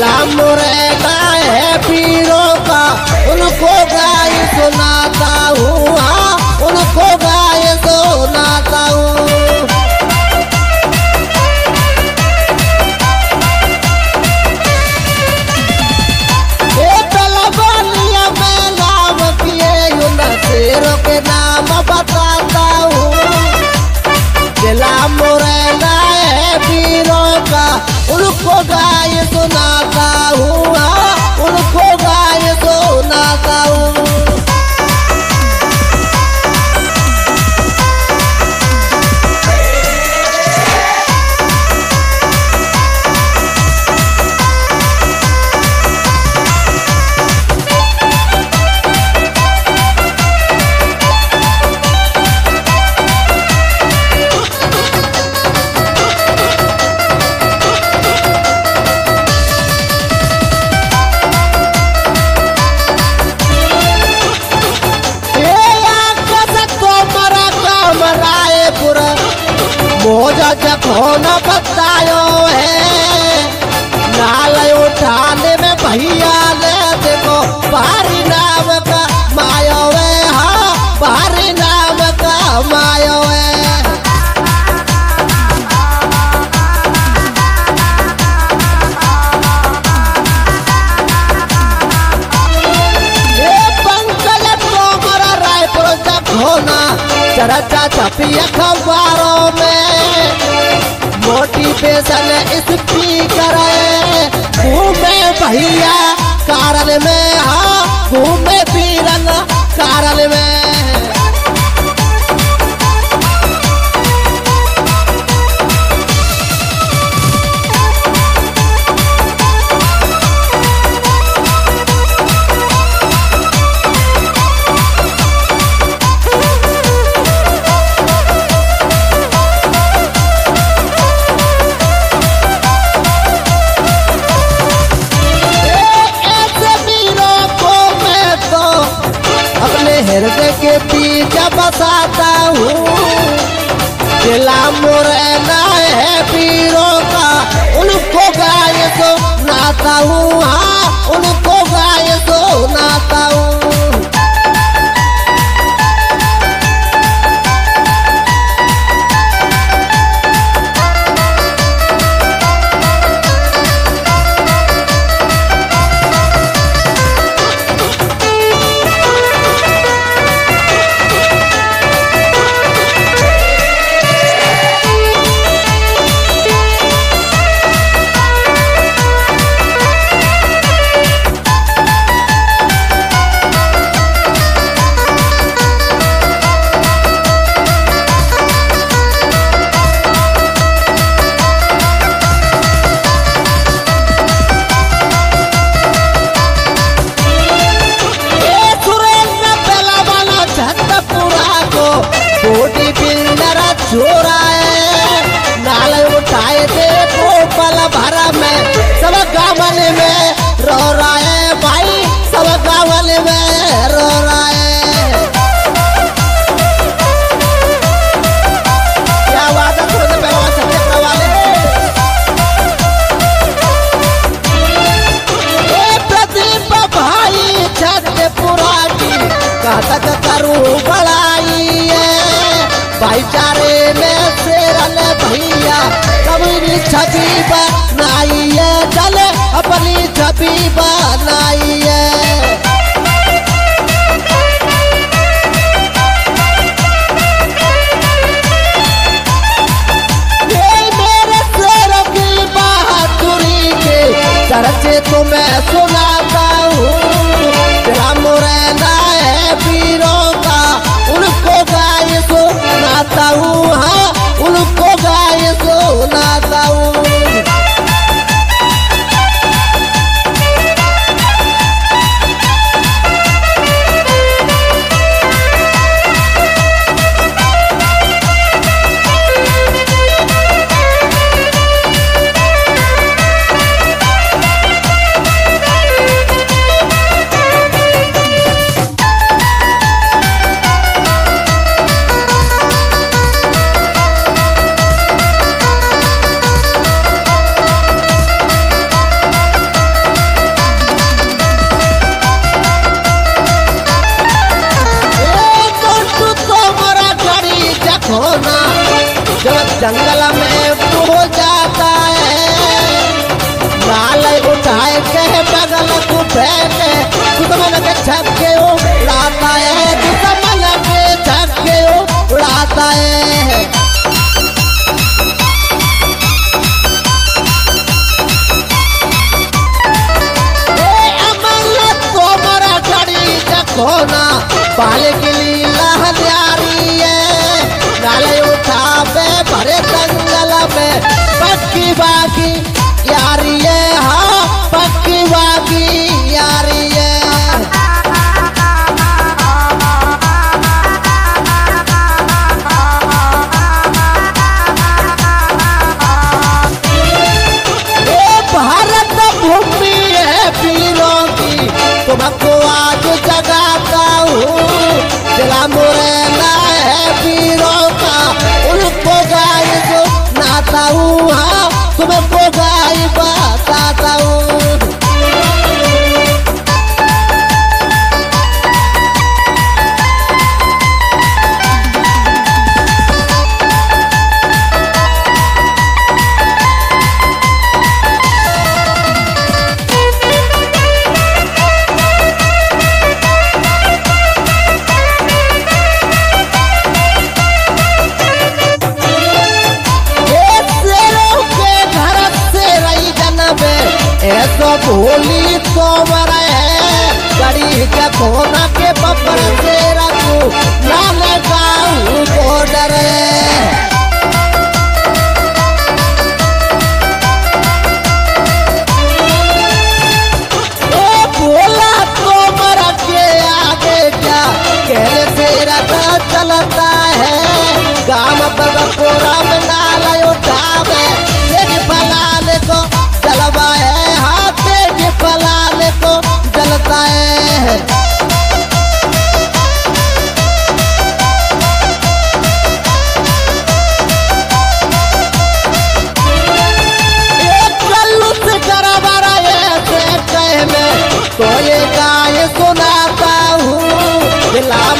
जिला मुरैना है पीरों का, उनको गाय सुनाता हूँ, हाँ उनको गाय सुनाता हूँ। ये बलवानिया में नाम किए उन शेरों के नाम बताता हूँ। जिला मुरैना है पीरों का, उनको गाय सुनाता हूँ, हाँ उनको गाय सुनाता हूँ। मोजा जखो न बतायो है, नाल उठाने में भैया ले देखो भारी नाम का मायो है, हाँ भारी नाम का मायो है। ये पंकज तोमर रायपुर जखो न चर्चा छपी अखबारों में, मोटिवेशन स्पीकर घूमे भैया कारण में, हाँ घूमे पीरंग कारण में। हृदय के बीच बसाता हूँ। जिला मुरैना है पीरों का, उनको गाय सुनाता हूँ, हाँ उनको गाय सुनाता हूँ। बॉडी बिल्डर छोरा है, नाल उठाए थे पल भर में, सब गावन में रो रहा है भाई, सब गावन में रो रहा है। क्या बात है थोड़े पहलवान छत्तीसगढ़ वाले। ये प्रदीप भाई छत्तीसपुरा की घातक करूँ बड़ाई है, भाईचारे में शेरल भैया कभी छवि बनाई है, चले अपनी छवि बनाई है। ये मेरे शेरों की बहादुरी के चर्चे तो मैं सुनाता हूँ। जिला मुरैना है पीरों का, उनको गाय सुनाता हूँ, हाँ उनको गाय सुनाता हूँ। जंगल में हो जाता है। नाल उठाए के बगल को फेंके दुश्मन के छक्के उड़ाता है, दुश्मन के छक्के उड़ाता है। खोना पाल के लिए लहरियारी है, नाले उठावे भरे जंगल में पक्की बाकी यारी है, हाँ पक्की बाकी यारी है। भारत भूमि है वीरों की, तुमको आज जगाता हूँ। जिला मुरैना है वीरों का, उनको गाय जो नाता हूँ, हाँ तुमको गाय बताता हूँ। ऐसो भोली तो मरे है, गड़ी के कोना के बब्बर से रखू नाम गाऊ तो डरे। ओ भोला तो मर के आगे क्या कहने से रखा चलता है। गाम बगकोरा में नाला उठावे फलाने को जलवा है, हाथे के फलाने को जलता है। एक कल्लू से करबरा ऐसे कह में तो ये गाय सुनाता हूँ।